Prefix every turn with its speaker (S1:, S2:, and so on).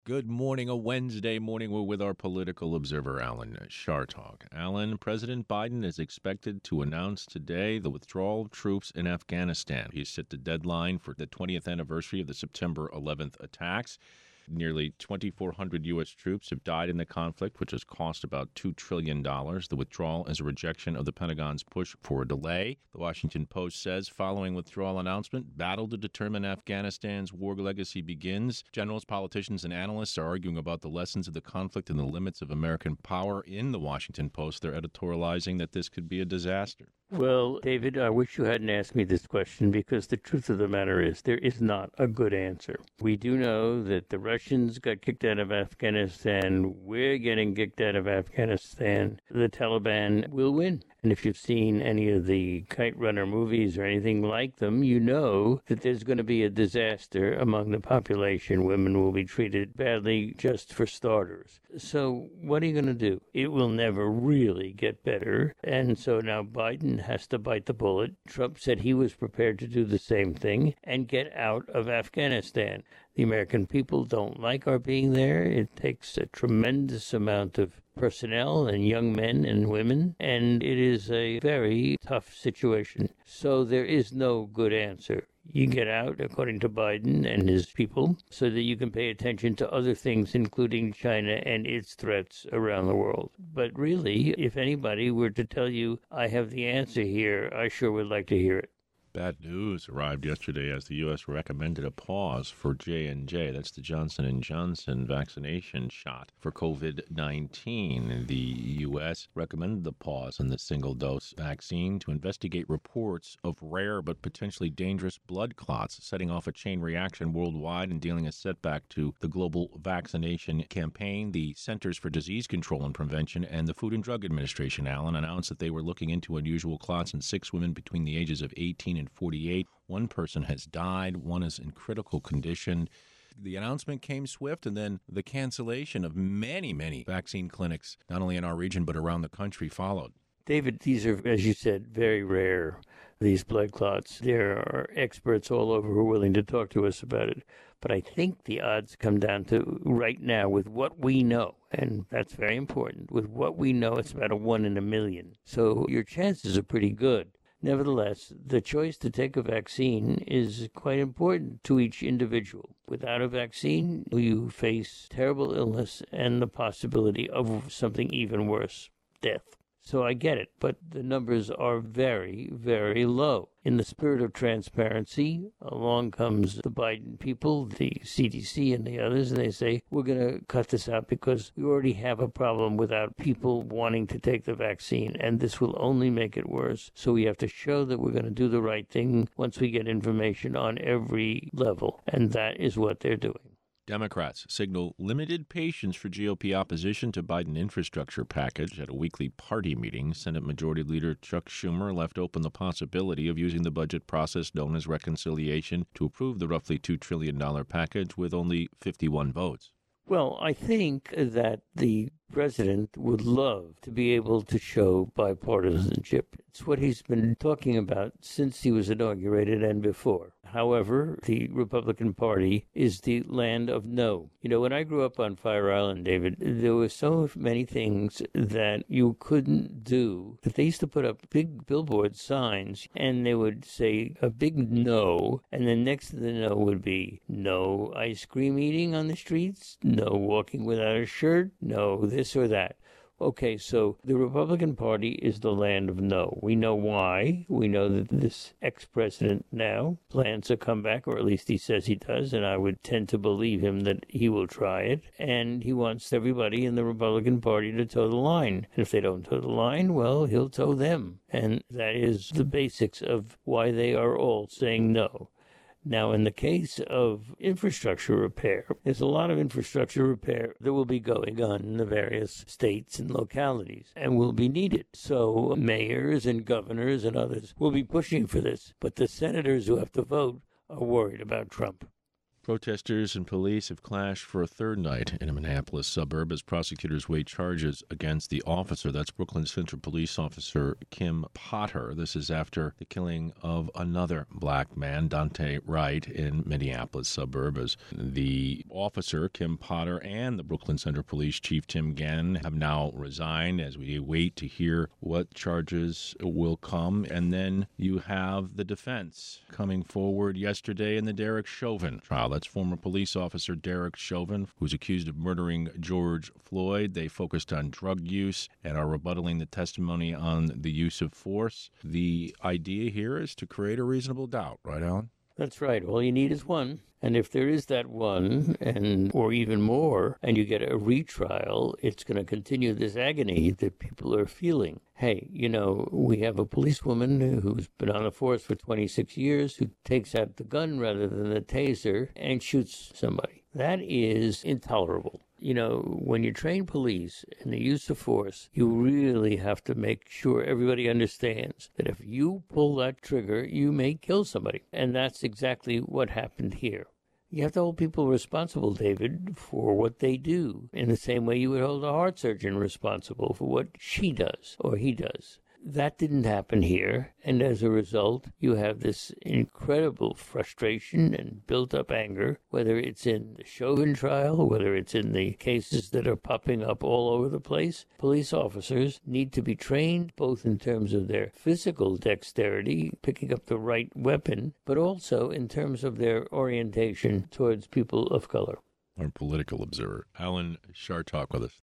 S1: Good morning, a Wednesday morning. We're with our political observer, Alan Chartock. Alan, President Biden is expected to announce today the withdrawal of troops in Afghanistan. He's set the deadline for the 20th anniversary of the September 11th attacks. Nearly 2,400 U.S. troops have died in the conflict, which has cost about $2 trillion. The withdrawal is a rejection of the Pentagon's push for a delay. The Washington Post says, following withdrawal announcement, battle to determine Afghanistan's war legacy begins. Generals, politicians, and analysts are arguing about the lessons of the conflict and the limits of American power. In the Washington Post, they're editorializing that this could be a disaster.
S2: Well, David, I wish you hadn't asked me this question because the truth of the matter is there is not a good answer. We do know that the Russians got kicked out of Afghanistan. We're getting kicked out of Afghanistan. The Taliban will win. And if you've seen any of the Kite Runner movies or anything like them, you know that there's going to be a disaster among the population. Women will be treated badly, just for starters. So what are you going to do? It will never really get better. And so now Biden has to bite the bullet. Trump said he was prepared to do the same thing and get out of Afghanistan. The American people don't like our being there. It takes a tremendous amount of personnel and young men and women, and it is a very tough situation. So there is no good answer. You get out, according to Biden and his people, so that you can pay attention to other things, including China and its threats around the world. But really, if anybody were to tell you, I have the answer here, I sure would like to hear it.
S1: Bad news arrived yesterday as the U.S. recommended a pause for J&J. That's the Johnson & Johnson vaccination shot for COVID-19. The U.S. recommended the pause on the single-dose vaccine to investigate reports of rare but potentially dangerous blood clots, setting off a chain reaction worldwide and dealing a setback to the global vaccination campaign. The Centers for Disease Control and Prevention and the Food and Drug Administration, Alan, announced that they were looking into unusual clots in 6 women between the ages of 18 and 48. One person has died. One is in critical condition. The announcement came swift, and then the cancellation of many vaccine clinics, not only in our region but around the country, followed.
S2: David, these are, as you said, very rare, these blood clots. There are experts all over who are willing to talk to us about it. But I think the odds come down to right now with what we know, and that's very important. With what we know, it's about a 1 in a million. So your chances are pretty good. Nevertheless, the choice to take a vaccine is quite important to each individual. Without a vaccine, you face terrible illness and the possibility of something even worse, death. So I get it, but the numbers are very, very low. In the spirit of transparency, along comes the Biden people, the CDC and the others, and they say, we're going to cut this out because we already have a problem without people wanting to take the vaccine, and this will only make it worse. So we have to show that we're going to do the right thing once we get information on every level, and that is what they're doing.
S1: Democrats signal limited patience for GOP opposition to Biden infrastructure package. At a weekly party meeting, Senate Majority Leader Chuck Schumer left open the possibility of using the budget process known as reconciliation to approve the roughly $2 trillion package with only 51 votes.
S2: Well, I think that the president would love to be able to show bipartisanship. It's what he's been talking about since he was inaugurated and before. However, the Republican Party is the land of no. You know, when I grew up on Fire Island, David, there were so many things that you couldn't do. That they used to put up big billboard signs, and they would say a big no, and then next to the no would be no ice cream eating on the streets, no walking without a shirt, no this or that. Okay, so the Republican Party is the land of no. We know why. We know that this ex-president now plans a comeback, or at least he says he does, and I would tend to believe him that he will try it. And he wants everybody in the Republican Party to toe the line. And if they don't toe the line, well, he'll toe them. And that is the basics of why they are all saying no. Now, in the case of infrastructure repair, there's a lot of infrastructure repair that will be going on in the various states and localities and will be needed. So mayors and governors and others will be pushing for this. But the senators who have to vote are worried about Trump.
S1: Protesters and police have clashed for a third night in a Minneapolis suburb as prosecutors weigh charges against the officer. That's Brooklyn Center police officer Kim Potter. This is after the killing of another black man, Dante Wright, in Minneapolis suburb. As the officer, Kim Potter, and the Brooklyn Center Police Chief Tim Gannon have now resigned as we wait to hear what charges will come. And then you have the defense coming forward yesterday in the Derek Chauvin trial. That's former police officer Derek Chauvin, who's accused of murdering George Floyd. They focused on drug use and are rebuttaling the testimony on the use of force. The idea here is to create a reasonable doubt, right, Alan?
S2: That's right. All you need is one. And if there is that one, or even more, and you get a retrial, it's going to continue this agony that people are feeling. Hey, we have a policewoman who's been on the force for 26 years who takes out the gun rather than the taser and shoots somebody. That is intolerable. When you train police in the use of force, you really have to make sure everybody understands that if you pull that trigger, you may kill somebody. And that's exactly what happened here. You have to hold people responsible, David, for what they do, in the same way you would hold a heart surgeon responsible for what she does or he does. That didn't happen here, and as a result, you have this incredible frustration and built-up anger, whether it's in the Chauvin trial, whether it's in the cases that are popping up all over the place. Police officers need to be trained both in terms of their physical dexterity, picking up the right weapon, but also in terms of their orientation towards people of color.
S1: Our political observer, Alan Chartock, with us.